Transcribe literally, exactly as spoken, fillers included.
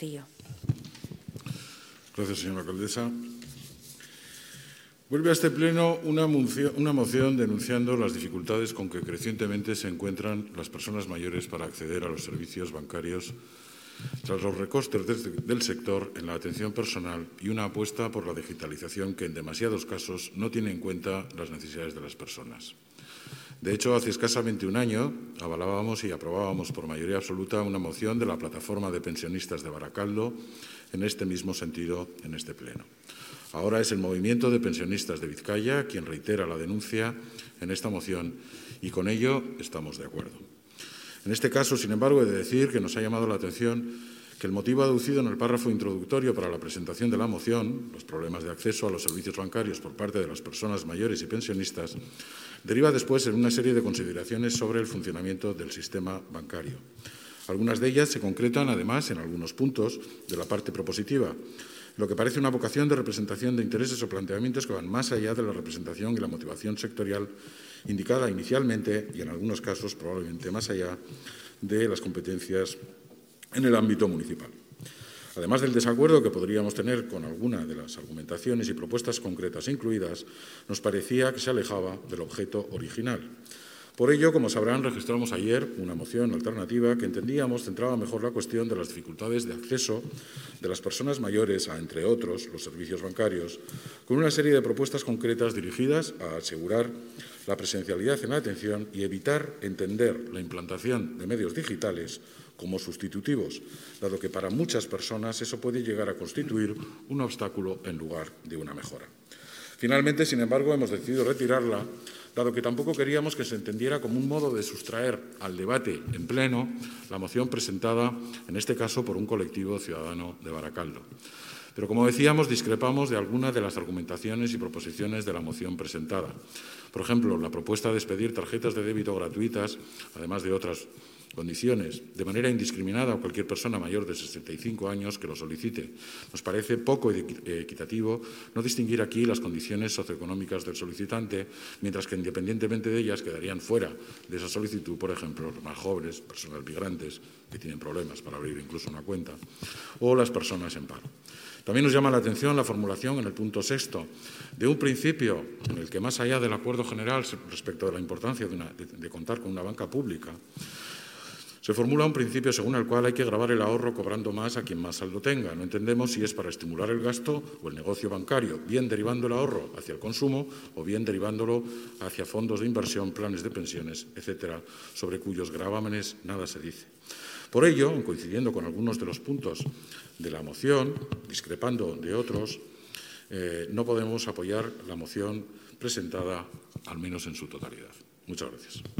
Portillo. Gracias, señora alcaldesa. Vuelve a este Pleno una, una moción denunciando las dificultades con que crecientemente se encuentran las personas mayores para acceder a los servicios bancarios tras los recortes del sector en la atención personal y una apuesta por la digitalización que en demasiados casos no tiene en cuenta las necesidades de las personas. De hecho, hace escasamente un año avalábamos y aprobábamos por mayoría absoluta una moción de la Plataforma de Pensionistas de Baracaldo en este mismo sentido en este Pleno. Ahora es el Movimiento de Pensionistas de Vizcaya quien reitera la denuncia en esta moción y con ello estamos de acuerdo. En este caso, sin embargo, he de decir que nos ha llamado la atención que el motivo aducido en el párrafo introductorio para la presentación de la moción, los problemas de acceso a los servicios bancarios por parte de las personas mayores y pensionistas, deriva después en una serie de consideraciones sobre el funcionamiento del sistema bancario. Algunas de ellas se concretan, además, en algunos puntos de la parte propositiva, lo que parece una vocación de representación de intereses o planteamientos que van más allá de la representación y la motivación sectorial indicada inicialmente y, en algunos casos, probablemente más allá de las competencias en el ámbito municipal. Además del desacuerdo que podríamos tener con alguna de las argumentaciones y propuestas concretas incluidas, nos parecía que se alejaba del objeto original. Por ello, como sabrán, registramos ayer una moción alternativa que entendíamos centraba mejor la cuestión de las dificultades de acceso de las personas mayores a, entre otros, los servicios bancarios, con una serie de propuestas concretas dirigidas a asegurar la presencialidad en la atención y evitar entender la implantación de medios digitales como sustitutivos, dado que para muchas personas eso puede llegar a constituir un obstáculo en lugar de una mejora. Finalmente, sin embargo, hemos decidido retirarla, dado que tampoco queríamos que se entendiera como un modo de sustraer al debate en pleno la moción presentada, en este caso, por un colectivo ciudadano de Baracaldo. Pero, como decíamos, discrepamos de algunas de las argumentaciones y proposiciones de la moción presentada. Por ejemplo, la propuesta de expedir tarjetas de débito gratuitas, además de otras condiciones, de manera indiscriminada a cualquier persona mayor de sesenta y cinco años que lo solicite. Nos parece poco equitativo no distinguir aquí las condiciones socioeconómicas del solicitante, mientras que independientemente de ellas quedarían fuera de esa solicitud, por ejemplo, los más jóvenes, personas migrantes que tienen problemas para abrir incluso una cuenta, o las personas en paro. También nos llama la atención la formulación en el punto sexto de un principio en el que, más allá del acuerdo general respecto de la importancia de, una, de, de contar con una banca pública, se formula un principio según el cual hay que gravar el ahorro cobrando más a quien más saldo tenga. No entendemos si es para estimular el gasto o el negocio bancario, bien derivando el ahorro hacia el consumo o bien derivándolo hacia fondos de inversión, planes de pensiones, etcétera, sobre cuyos gravámenes nada se dice. Por ello, coincidiendo con algunos de los puntos de la moción, discrepando de otros, eh, no podemos apoyar la moción presentada, al menos en su totalidad. Muchas gracias.